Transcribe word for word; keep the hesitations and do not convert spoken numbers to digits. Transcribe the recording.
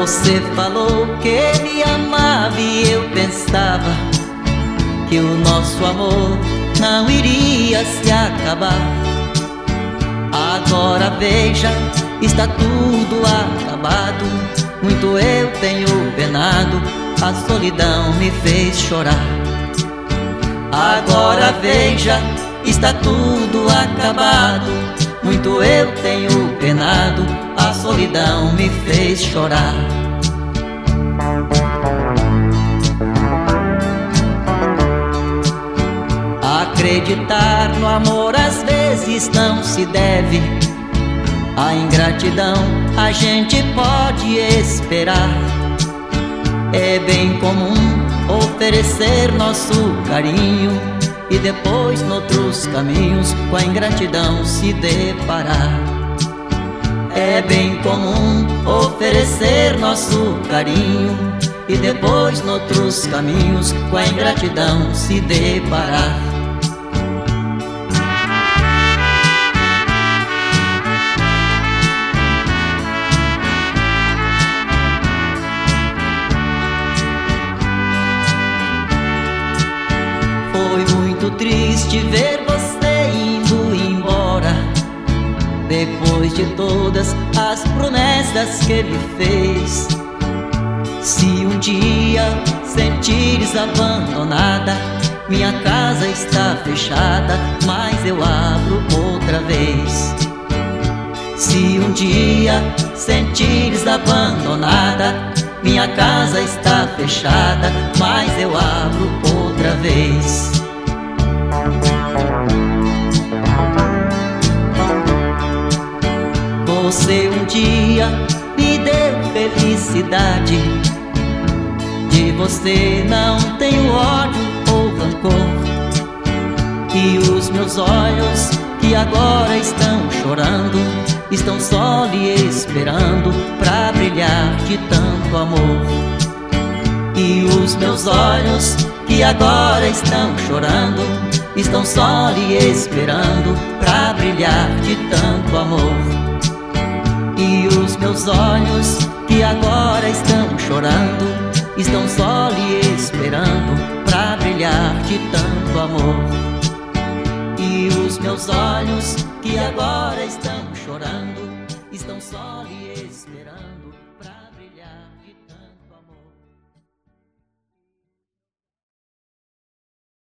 Você falou que me amava e eu pensava que o nosso amor não iria se acabar. Agora veja, está tudo acabado. Muito eu tenho penado, a solidão me fez chorar. Agora veja, está tudo acabado. Muito eu tenho penado, a solidão me fez chorar. Acreditar no amor às vezes não se deve. A ingratidão a gente pode esperar. É bem comum oferecer nosso carinho e depois noutros caminhos com a ingratidão se deparar. É bem comum oferecer nosso carinho e depois noutros caminhos com a ingratidão se deparar. Foi muito triste ver você indo embora, depois de todas as promessas que me fez. Se um dia sentires abandonada, minha casa está fechada, mas eu abro outra vez. Se um dia sentires abandonada, minha casa está fechada, mas eu abro outra vez. Você um dia me deu felicidade, de você não tenho ódio ou rancor. E os meus olhos que agora estão chorando, estão só lhe esperando pra brilhar de tanto amor. E os meus olhos que agora estão chorando, estão só lhe esperando pra brilhar de tanto amor. E os meus olhos que agora estão chorando, estão só lhe esperando pra brilhar de tanto amor. E os meus olhos que agora estão chorando, estão só lhe